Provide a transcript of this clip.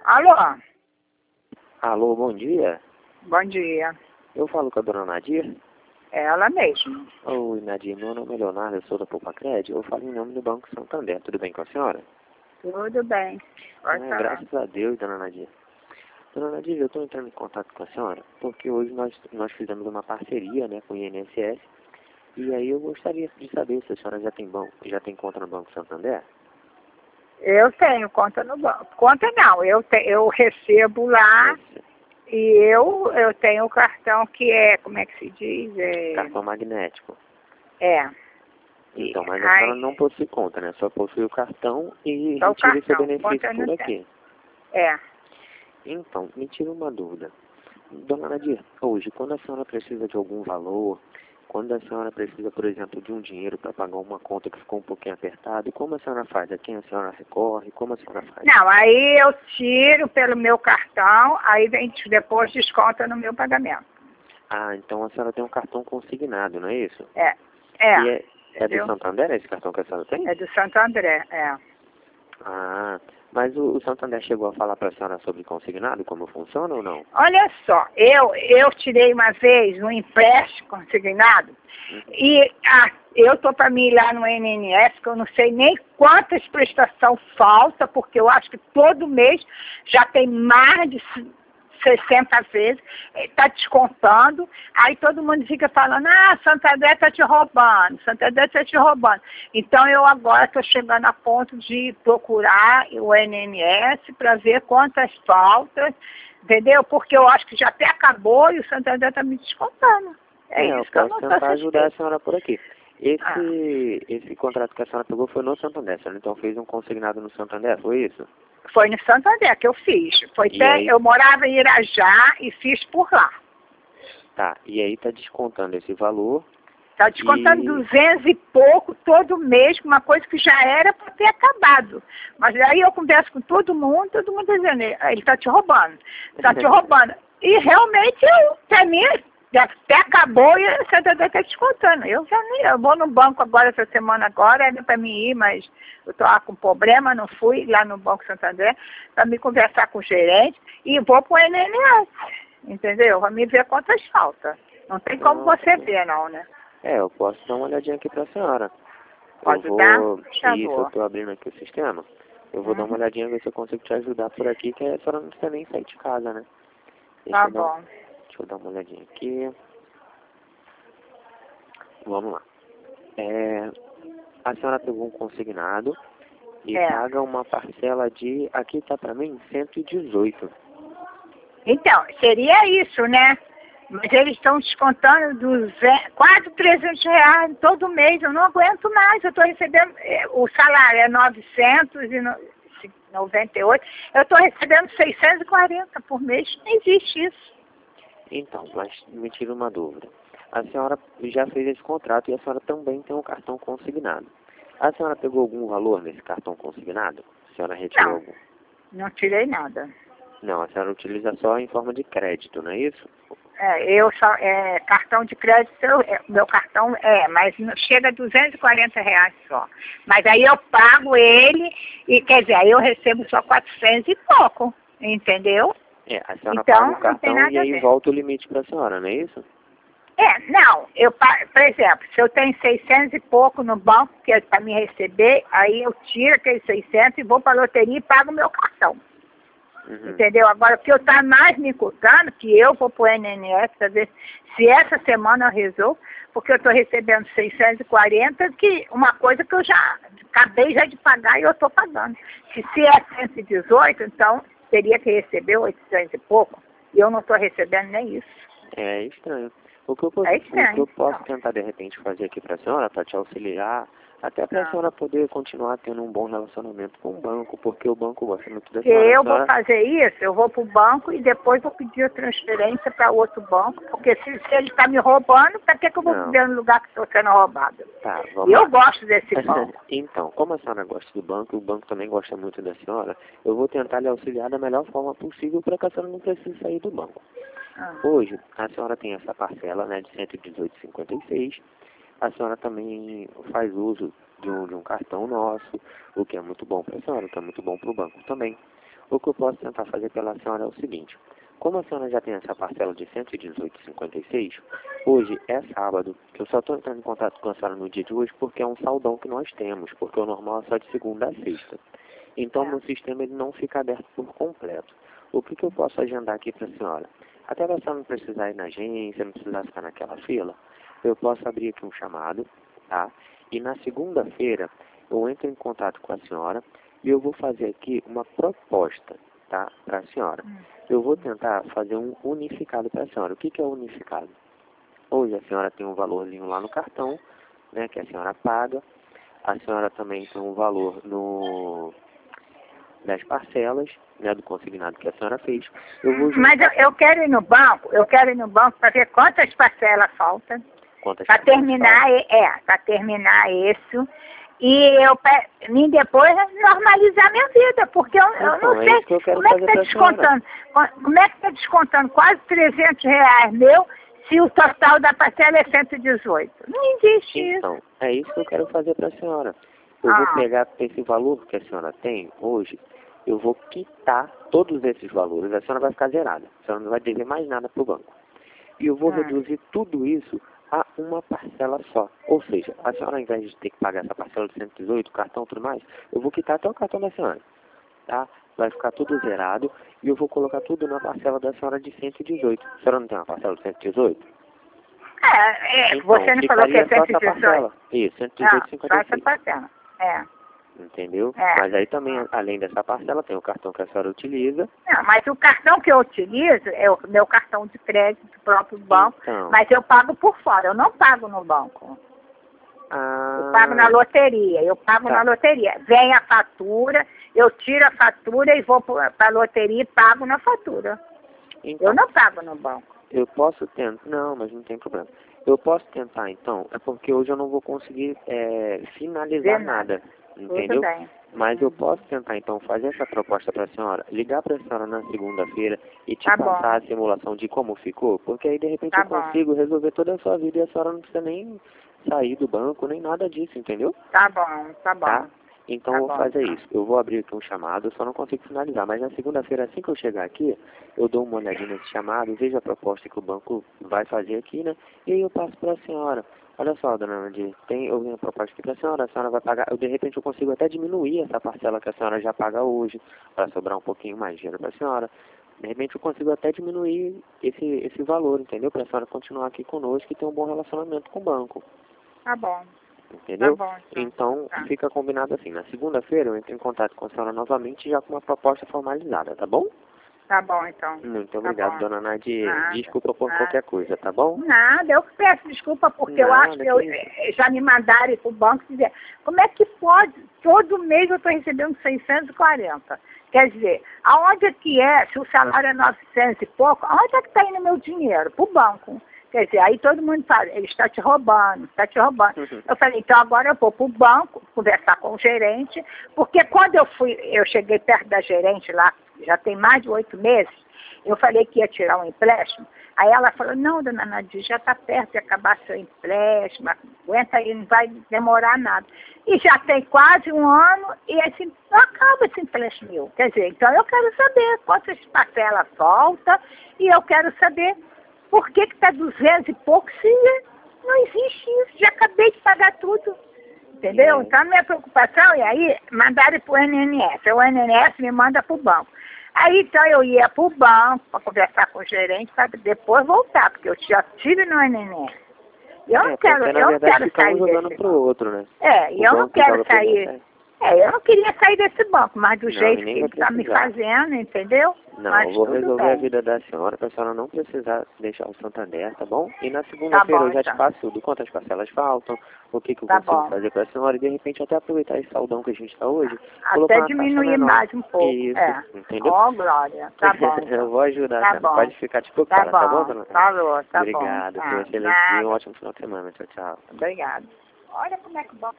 Alô, Alô, bom dia. bom dia. Eu falo com a dona Nadir. É ela mesma. Oi, Nadir, meu nome é Leonardo, eu sou da Poupa-Crédito. Eu falo em nome do Banco Santander. Tudo bem com a senhora? Tudo bem. Pode falar. Graças a Deus, dona Nadir. Dona Nadir, eu estou entrando em contato com a senhora porque hoje nós fizemos uma parceria, né, com o INSS. E aí eu gostaria de saber se a senhora já tem conta no Banco Santander? Eu tenho conta no banco. Conta não, eu recebo lá e eu tenho o cartão que é, como é que se diz? Cartão magnético. É. Então, mas a senhora não possui conta, né? Só possui o cartão e Só o retira o seu cartão, benefício conta por não aqui. tem. É. Então, me tira uma dúvida. Dona Nadir, hoje, quando a senhora precisa de algum valor, quando a senhora precisa, por exemplo, de um dinheiro para pagar uma conta que ficou um pouquinho apertada, como a senhora faz? A quem a senhora recorre? Como a senhora faz? Não, aí eu tiro pelo meu cartão, aí depois desconta no meu pagamento. Ah, então a senhora tem um cartão consignado, não é isso? É. E é do Entendeu? Santander esse cartão que a senhora tem? É do Santo André, é. Ah, mas o Santander chegou a falar para a senhora sobre consignado, como funciona ou não? Olha só, eu tirei uma vez um empréstimo consignado e eu estou para mim ir lá no INSS, que eu não sei nem quantas prestações falta, porque eu acho que todo mês já tem mais de 60 vezes, está descontando, aí todo mundo fica falando, Santander está te roubando, Santander está te roubando. Então eu agora estou chegando a ponto de procurar o INSS para ver quantas faltas, entendeu? Porque eu acho que já até acabou e o Santander está me descontando. É isso eu que eu posso não estou tentar ajudar a senhora por aqui. Ah. Esse contrato que a senhora pegou foi no Santander, a senhora então fez um consignado no Santander, foi isso? Foi no Santander que eu fiz. Eu morava em Irajá e fiz por lá. Tá, e aí tá descontando esse valor. Está descontando 200 e pouco todo mês, uma coisa que já era para ter acabado. Mas aí eu converso com todo mundo dizendo, ele está te roubando, está te roubando. E realmente, para mim, já até acabou e o Santander está descontando. Eu vou no banco agora, essa semana agora, era para mim ir, mas eu estou com problema, não fui lá no Banco Santander, para me conversar com o gerente e vou para o INSS, entendeu? Para me ver quantas faltas. Não tem como você ver, não, né? Eu posso dar uma olhadinha aqui pra senhora. Pode dar? Isso, eu tô abrindo aqui o sistema. Eu vou dar uma olhadinha, ver se eu consigo te ajudar por aqui, que a senhora não precisa nem sair de casa, né? Tá bom. Deixa eu dar uma olhadinha aqui. Vamos lá. A senhora pegou um consignado e paga uma parcela de, aqui tá pra mim, 118. Então, seria isso, né? Mas eles estão descontando quase 300 reais todo mês. Eu não aguento mais. Eu estou recebendo, o salário é 998. Eu estou recebendo 640 por mês. Não existe isso. Então, mas me tira uma dúvida. A senhora já fez esse contrato e a senhora também tem um cartão consignado. A senhora pegou algum valor nesse cartão consignado? A senhora retirou algum? Não tirei nada. Não, a senhora utiliza só em forma de crédito, não é isso? Cartão de crédito, meu cartão mas não chega a 240 reais só. Mas aí eu pago ele e, quer dizer, aí eu recebo só 400 e pouco, entendeu? A senhora então, paga o cartão e aí volta o limite para a senhora, não é isso? Não, por exemplo, se eu tenho 600 e pouco no banco, que é para me receber, aí eu tiro aqueles 600 e vou para a loteria e pago o meu cartão. Entendeu? Agora, o que eu está mais me incutando, que eu vou para o INSS para ver se essa semana eu resolvo, porque eu estou recebendo 640, que uma coisa que eu já acabei de pagar e eu estou pagando. Se é 118, então teria que receber 800 e pouco, e eu não estou recebendo nem isso. É estranho. O que eu posso tentar, de repente, fazer aqui para a senhora, para te auxiliar, até para a senhora poder continuar tendo um bom relacionamento com o banco, porque o banco gosta muito da senhora. Eu vou fazer isso, eu vou para o banco e depois vou pedir a transferência para outro banco, porque se ele está me roubando, para que eu vou viver no lugar que estou sendo roubado? Tá, vamos eu gosto desse banco. Então, como a senhora gosta do banco, o banco também gosta muito da senhora, eu vou tentar lhe auxiliar da melhor forma possível para que a senhora não precise sair do banco. Hoje, a senhora tem essa parcela, né, de 118,56. A senhora também faz uso de um cartão nosso, o que é muito bom para a senhora, o que é muito bom para o banco também. O que eu posso tentar fazer pela senhora é o seguinte. Como a senhora já tem essa parcela de R$ 118,56, hoje é sábado, que eu só estou entrando em contato com a senhora no dia de hoje porque é um saldão que nós temos, porque o normal é só de segunda a sexta. Então, meu sistema ele não fica aberto por completo. O que eu posso agendar aqui para a senhora? Até para a senhora não precisar ir na agência, não precisar ficar naquela fila, eu posso abrir aqui um chamado, tá? E na segunda-feira, eu entro em contato com a senhora e eu vou fazer aqui uma proposta, tá? Para a senhora. Eu vou tentar fazer um unificado para a senhora. O que é unificado? Hoje a senhora tem um valorzinho lá no cartão, né, que a senhora paga. A senhora também tem um valor das parcelas, né, do consignado que a senhora fez. Mas eu quero ir no banco, para ver quantas parcelas faltam. Para terminar, para terminar isso. E depois normalizar minha vida, porque eu não sei como é que está descontando. Como é que está descontando quase R$300 meu, se o total da parcela é 118? Não existe isso. Então, é isso que eu quero fazer para a senhora. Eu vou pegar esse valor que a senhora tem hoje, eu vou quitar todos esses valores, a senhora vai ficar zerada. A senhora não vai dever mais nada para o banco. E eu vou reduzir tudo isso a uma parcela só. Ou seja, a senhora, ao invés de ter que pagar essa parcela de 118, o cartão e tudo mais, eu vou quitar até o cartão da senhora. Tá? Vai ficar tudo zerado e eu vou colocar tudo na parcela da senhora de 118. A senhora não tem uma parcela de 118? Então, você não falou que é 118? Isso, 118,56. Só essa parcela. Entendeu? Mas aí também, além dessa parcela, tem o cartão que a senhora utiliza. Não, mas o cartão que eu utilizo é o meu cartão de crédito do próprio banco, então, mas eu pago por fora, eu não pago no banco. Eu pago na loteria, na loteria. Vem a fatura, eu tiro a fatura e vou para a loteria e pago na fatura. Então, eu não pago no banco. Eu posso tentar, não, mas não tem problema. Eu posso tentar, então, é porque hoje eu não vou conseguir finalizar nada. Entendeu? Mas eu posso tentar, então, fazer essa proposta para a senhora, ligar para a senhora na segunda-feira e te passar a simulação de como ficou, porque aí, de repente, eu consigo resolver toda a sua vida e a senhora não precisa nem sair do banco, nem nada disso, entendeu? Tá bom. Tá? Então, eu vou fazer isso. Eu vou abrir aqui um chamado, eu só não consigo finalizar, mas na segunda-feira, assim que eu chegar aqui, eu dou uma olhadinha nesse chamado, vejo a proposta que o banco vai fazer aqui, né? E aí eu passo para a senhora. Olha só, dona Nadir, eu venho a proposta aqui para a senhora vai pagar, de repente eu consigo até diminuir essa parcela que a senhora já paga hoje, para sobrar um pouquinho mais de dinheiro para a senhora. De repente eu consigo até diminuir esse valor, entendeu? Para a senhora continuar aqui conosco e ter um bom relacionamento com o banco. Tá bom. Entendeu? Tá bom, então fica combinado assim. Na segunda-feira eu entro em contato com a senhora novamente já com uma proposta formalizada, tá bom? Tá bom, então. Muito obrigado, dona Nadir. Desculpa por qualquer coisa, tá bom? Nada, eu peço desculpa porque eu acho que já me mandaram para o banco dizer, como é que pode? Todo mês eu estou recebendo 640. Quer dizer, aonde é que se o salário é 900 e pouco, aonde é que está indo meu dinheiro? Para o banco. Quer dizer, aí todo mundo fala, ele está te roubando. Eu falei, então agora eu vou para o banco, conversar com o gerente, porque quando eu cheguei perto da gerente lá, já tem mais de 8 meses, eu falei que ia tirar um empréstimo, aí ela falou, não, dona Nadir, já está perto de acabar seu empréstimo, aguenta aí, não vai demorar nada. E já tem quase um ano e assim, não acaba esse empréstimo meu. Quer dizer, então eu quero saber quantas parcelas falta e eu quero saber por que está 200 e pouco se não existe isso? Já acabei de pagar tudo. Entendeu? Então a minha preocupação é aí, mandaram para o INSS. O INSS me manda para o banco. Aí então eu ia para o banco para conversar com o gerente para depois voltar, porque eu já estive no INSS. Eu não quero sair jogando pro outro, né? E eu não quero sair. Eu não queria sair desse banco, mas do jeito que ele está me fazendo, entendeu? Não, mas eu vou resolver a vida da senhora, para a senhora não precisar deixar o Santander, tá bom? E na segunda-feira eu já te passo tudo, quantas parcelas faltam, o que eu consigo fazer para a senhora, e de repente até aproveitar esse saldão que a gente está hoje. Até diminuir mais um pouco. Isso, entendeu? Glória, tá bom. Eu vou ajudar, tá bom. Pode ficar despreocupada, tá bom, dona? Tá bom. Obrigado, tenha um excelente dia e um ótimo final de semana. Tchau, tchau. Obrigado. Olha como é que bom.